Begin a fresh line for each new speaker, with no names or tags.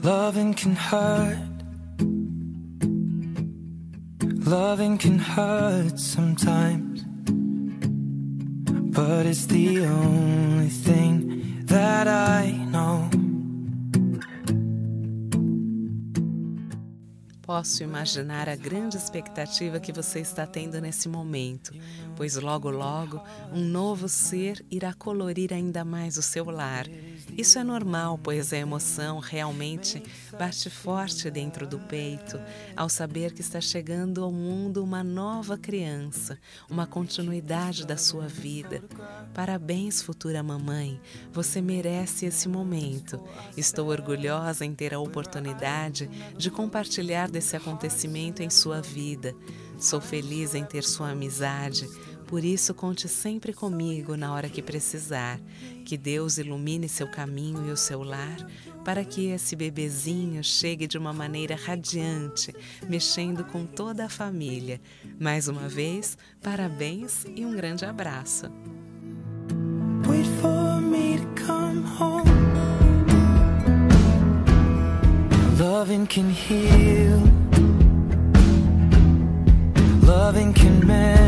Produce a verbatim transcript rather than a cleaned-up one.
Loving can hurt. Loving can hurt sometimes, but it's the only thing that I know.
Posso imaginar a grande expectativa que você está tendo nesse momento, pois logo logo um novo ser irá colorir ainda mais o seu lar. Isso é normal, pois a emoção realmente bate forte dentro do peito ao saber que está chegando ao mundo uma nova criança, uma continuidade da sua vida. Parabéns, futura mamãe, você merece esse momento. Estou orgulhosa em ter a oportunidade de compartilhar desse acontecimento em sua vida. Sou feliz em ter sua amizade, por isso conte sempre comigo na hora que precisar. Que Deus ilumine seu caminho e o seu lar, para que esse bebezinho chegue de uma maneira radiante, mexendo com toda a família. Mais uma vez, parabéns e um grande abraço.
Wait for me to come home. Loving can heal. Loving can mend.